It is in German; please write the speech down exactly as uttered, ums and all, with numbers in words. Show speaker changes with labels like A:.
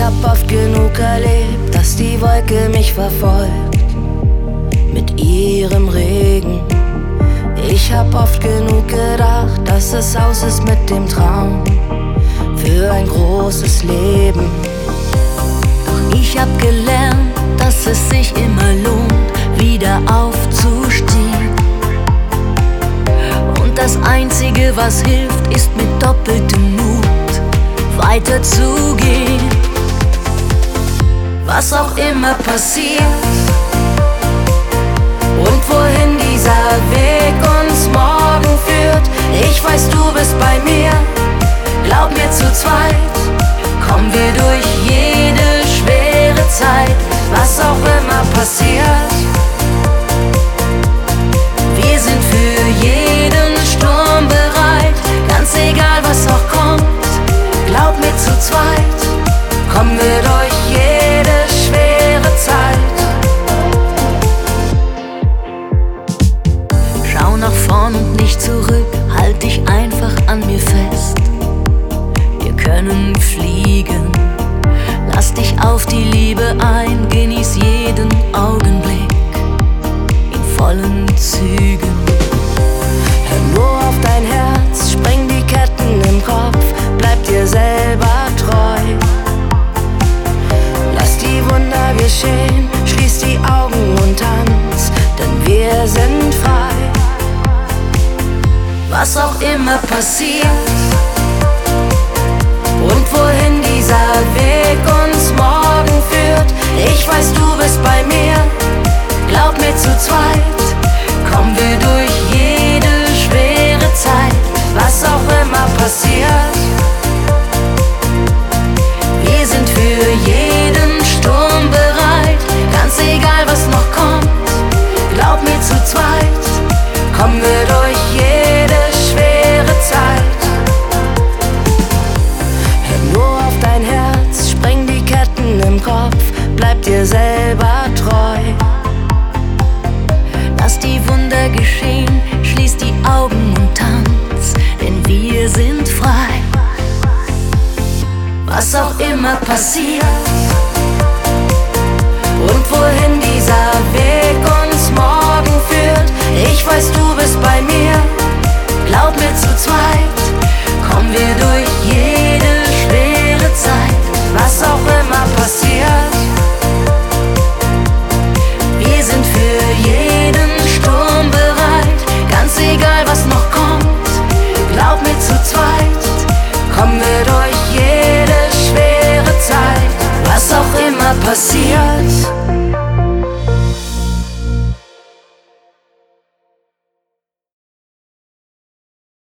A: hab oft genug erlebt, dass die Wolke mich verfolgt mit ihrem Regen. Ich hab oft genug gedacht, dass es aus ist mit dem Traum für ein großes Leben.
B: Doch ich hab gelernt, dass es sich immer lohnt, wieder aufzustehen. Und das Einzige, was hilft, ist mit doppeltem Mut weiterzugehen. Was auch immer passiert und wohin dieser Weg uns morgen führt, ich weiß, du bist bei mir. Glaub mir, zu zweit kommen wir durch jede schwere Zeit. Was auch immer passiert, wir sind für jeden Sturm bereit. Ganz egal, was auch kommt, glaub mir, zu zweit kommen wir durch jede schwere Zeit. Schau nach vorn und nicht zurück, halt dich einfach an mir fest. Wir können fliegen, lass dich auf die Liebe ein, genieß jeden Augenblick in vollen Zügen.
A: Hör nur auf dein Herz, spreng die Ketten im Kopf, bleib dir selber treu. Lass die Wunder geschehen, schließ die Augen und tanz, denn wir sind frei.
B: Was auch immer passiert
A: und wohin dieser Weg uns morgen führt, ich weiß, du bist bei mir. Glaub mir, zu zweit kommen wir durch jede schwere Zeit. Was auch immer passiert, wir sind für jeden Sturm bereit. Ganz egal, was noch kommt, glaub mir, zu zweit kommen wir durch jede schwere Zeit. Hör nur auf dein Herz, spreng die Ketten im Kopf, bleib dir selber treu.
B: Lass die Wunder geschehen, schließ die Augen und tanz, denn wir sind frei.
A: Was auch immer passiert und wohin dieser Weg uns morgen führt, ich weiß, du bist bei mir. Glaub mir, zu zweit kommen wir durch jede